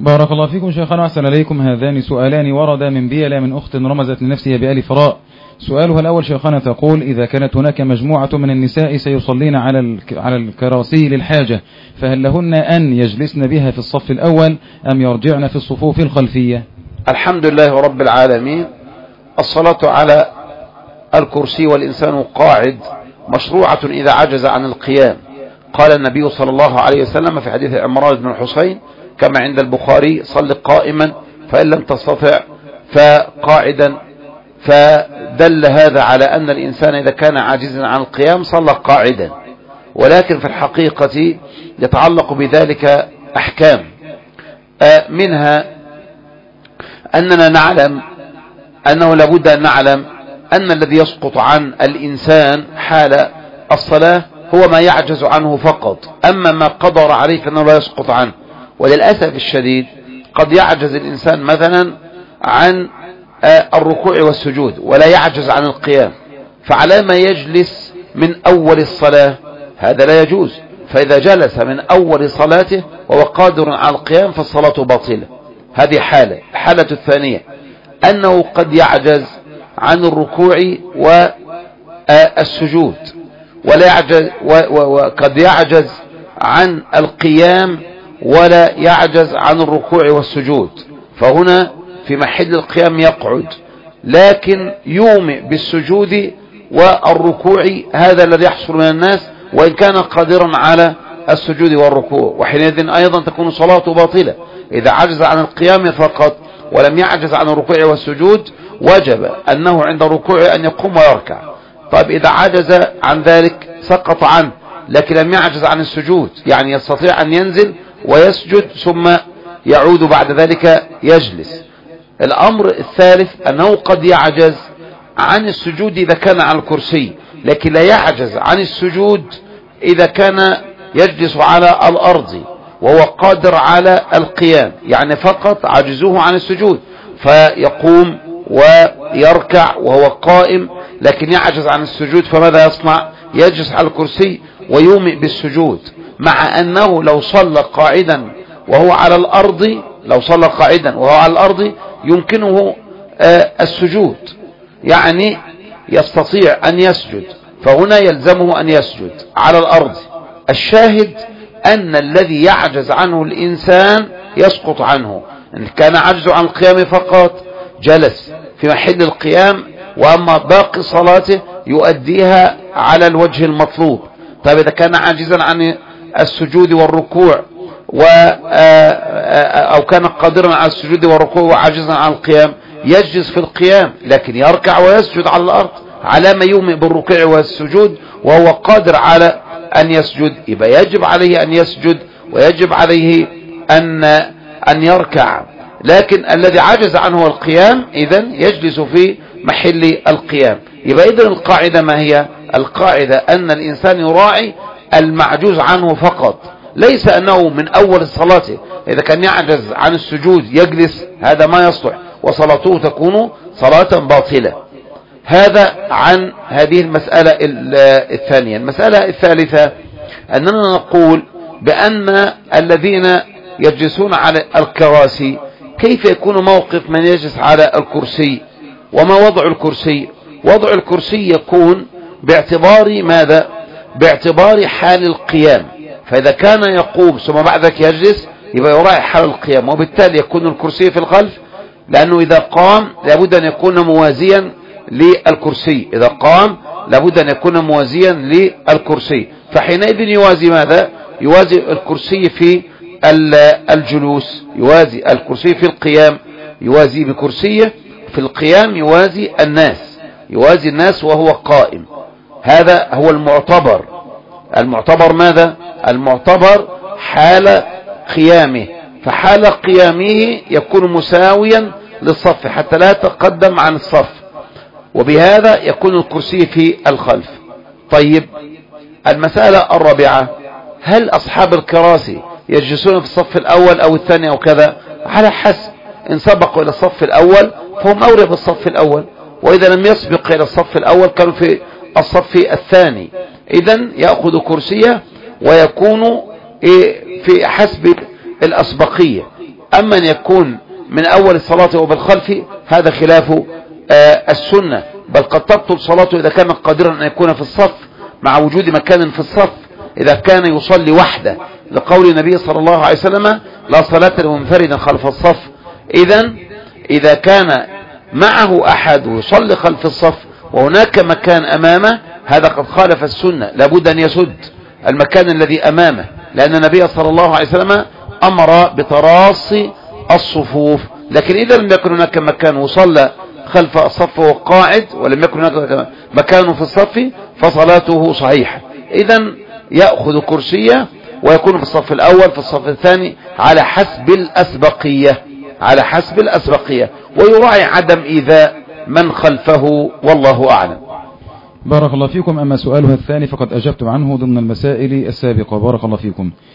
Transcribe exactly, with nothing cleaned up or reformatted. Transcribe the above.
بارك الله فيكم شيخنا، أحسن إليكم. هذان سؤالان وردا من بيلا من أخت رمزت لنفسها بألف راء. سؤالها الأول شيخنا تقول: إذا كانت هناك مجموعة من النساء سيصلين على على الكراسي للحاجة، فهل لهن أن يجلسن بها في الصف الأول أم يرجعن في الصفوف الخلفية؟ الحمد لله رب العالمين. الصلاة على الكرسي والإنسان قاعد مشروعة إذا عجز عن القيام. قال النبي صلى الله عليه وسلم في حديث عمران بن الحسين كما عند البخاري: صل قائما فإن لم تستطع فقاعدا. فدل هذا على أن الإنسان إذا كان عاجزا عن القيام صلى قاعدا، ولكن في الحقيقة يتعلق بذلك أحكام، منها أننا نعلم أنه لابد أن نعلم أن الذي يسقط عن الإنسان حال الصلاة هو ما يعجز عنه فقط، أما ما قدر عليه فإنه لا يسقط عنه. وللأسف الشديد قد يعجز الإنسان مثلا عن الركوع والسجود ولا يعجز عن القيام، فعلى ما يجلس من أول الصلاة؟ هذا لا يجوز. فإذا جلس من أول صلاته وهو قادر على القيام فالصلاة باطلة. هذه حالة. الحالة الثانية أنه قد يعجز عن الركوع والسجود ولا يعجز وقد يعجز عن القيام ولا يعجز عن الركوع والسجود، فهنا في محل القيام يقعد، لكن يومئ بالسجود والركوع. هذا الذي يحصل من الناس وإن كان قادرا على السجود والركوع، وحينئذ أيضا تكون صلاته باطلة. إذا عجز عن القيام فقط ولم يعجز عن الركوع والسجود وجب أنه عند الركوع أن يقوم ويركع. طيب إذا عجز عن ذلك سقط عنه، لكن لم يعجز عن السجود، يعني يستطيع أن ينزل ويسجد ثم يعود بعد ذلك يجلس. الأمر الثالث أنه قد يعجز عن السجود إذا كان على الكرسي، لكن لا يعجز عن السجود إذا كان يجلس على الأرض وهو قادر على القيام، يعني فقط عجزوه عن السجود فيقوم ويركع وهو قائم، لكن يعجز عن السجود فماذا يصنع؟ يجلس على الكرسي ويومئ بالسجود، مع أنه لو صلى قاعدا وهو على الأرض لو صلى قاعدا وهو على الأرض يمكنه آه السجود، يعني يستطيع أن يسجد، فهنا يلزمه أن يسجد على الأرض. الشاهد أن الذي يعجز عنه الإنسان يسقط عنه. إن كان عجزه عن القيام فقط جلس في محل القيام، وأما باقي صلاته يؤديها على الوجه المطلوب. طيب إذا كان عاجزا عن السجود والركوع و أو كان قادرا على السجود والركوع وعاجزا عن القيام يجلس في القيام، لكن يركع ويسجد على الأرض على ما يومئ بالركوع والسجود وهو قادر على أن يسجد. يبقى يجب عليه أن يسجد ويجب عليه أن أن يركع، لكن الذي عجز عنه القيام إذن يجلس في محل القيام. يبقى إذن القاعدة ما هي؟ القاعدة أن الإنسان يراعي المعجوز عنه فقط، ليس أنه من أول صلاته إذا كان يعجز عن السجود يجلس، هذا ما يصلح وصلاته تكون صلاة باطلة. هذا عن هذه المسألة الثانية. المسألة الثالثة أننا نقول بأن الذين يجلسون على الكراسي كيف يكون موقف من يجلس على الكرسي؟ وما وضع الكرسي؟ وضع الكرسي يكون باعتبار ماذا؟ باعتبار حال القيام، فإذا كان يقوم ثم بعد ذلك يجلس يبقى يراعي حال القيام، وبالتالي يكون الكرسي في الخلف، لأنه إذا قام لابد أن يكون موازيا للكرسي، إذا قام لابد أن يكون موازيا للكرسي، فحينئذ يوازي ماذا؟ يوازي الكرسي في الجلوس، يوازي الكرسي في القيام، يوازي بكرسيه في القيام، يوازي الناس، يوازي الناس وهو قائم. هذا هو المعتبر. المعتبر ماذا؟ المعتبر حال قيامه، فحال قيامه يكون مساويا للصف حتى لا يتقدم عن الصف، وبهذا يكون الكرسي في الخلف. طيب المسألة الرابعة: هل أصحاب الكراسي يجلسون في الصف الأول أو الثاني أو كذا؟ على حسب، إن سبقوا إلى الصف الأول فهم أولى بالصف الأول، وإذا لم يسبق إلى الصف الأول كانوا في الصف الثاني، إذن يأخذ كرسيه ويكون في حسب الأسبقية. أما أن يكون من أول الصلاة وبالخلف هذا خلاف آه السنة، بل قد تبطل صلاته إذا كان قادرا أن يكون في الصف مع وجود مكان في الصف، إذا كان يصلي وحده، لقول النبي صلى الله عليه وسلم لا صلاة لمنفرد خلف الصف. إذا إذا كان معه أحد ويصلي خلف الصف وهناك مكان أمامه هذا قد خالف السنة، لابد أن يسد المكان الذي أمامه، لأن النبي صلى الله عليه وسلم أمر بتراصي الصفوف. لكن إذا لم يكن هناك مكان وصلى خلف الصف وقاعد ولم يكن هناك مكان في الصف فصلاته صحيحة. إذا يأخذ كرسية ويكون في الصف الأول في الصف الثاني على حسب الأسبقية، على حسب الأسبقية، ويراعي عدم إيذاء من خلفه، والله أعلم. بارك الله فيكم. أما سؤالها الثاني فقد أجبتم عنه ضمن المسائل السابقة. بارك الله فيكم.